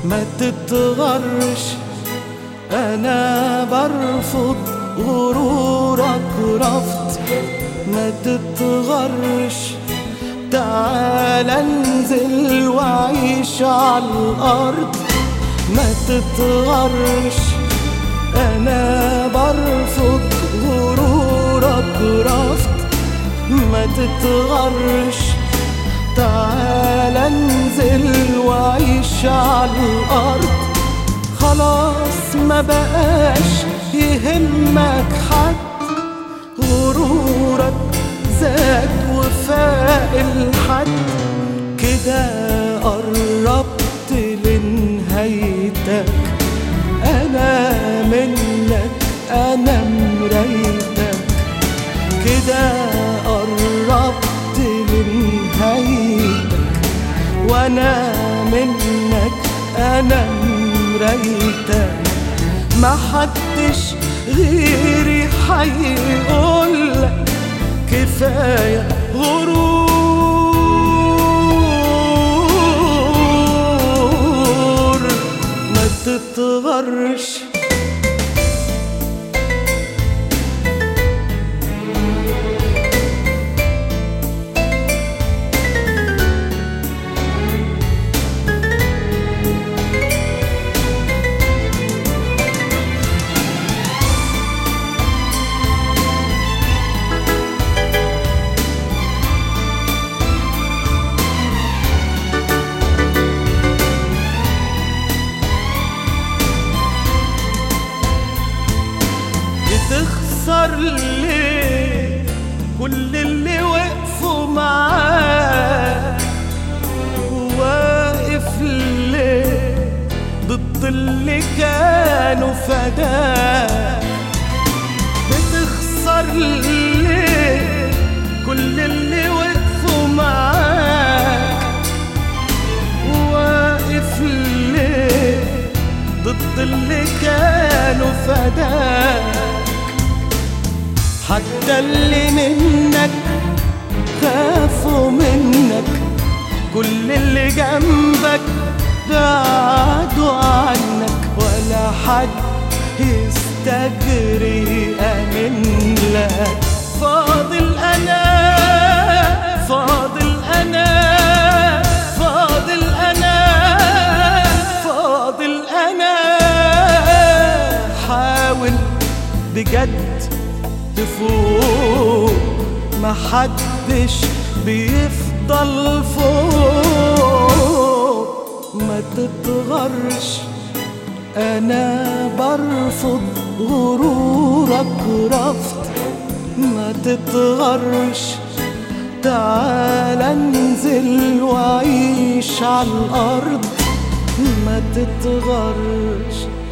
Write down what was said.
ما تتغرش، أنا برفض غرورك رفض. ما تتغرش، تعال انزل وعيش عالأرض. ما تتغرش، أنا برفض غرورك رفض. ما تتغرش، تعال انزل وعيش عالأرض. خلاص ما بقاش يهمك حد، غرورك زاد وفاق الحد. كده قربت لنهايتك، أنا منك أنا مرايتك. كده قربت لنهايتك، وأنا منك أنا مرايتك. ما حدش غيري حيقولك كفاية غرور. ما تتغرش، تخسر ليه كل اللي وقفوا معاك؟ واقف ليه ضد اللي كانوا فداك؟ بتخسر ليه كل اللي وقفوا معاك؟ واقف ليه ضد اللي كانوا فداك؟ حتى اللي منك خافوا منك، كل اللي جنبك بعدوا عنك. ولا حد يستجري أمن لك. فاضل أنا، فاضل أنا، فاضل أنا، فاضل أنا. حاول بجد تفوق، محدش بيفضل فوق. ما تتغرش، أنا برفض غرورك رفض. ما تتغرش، تعال انزل وعيش عالأرض. ما تتغرش.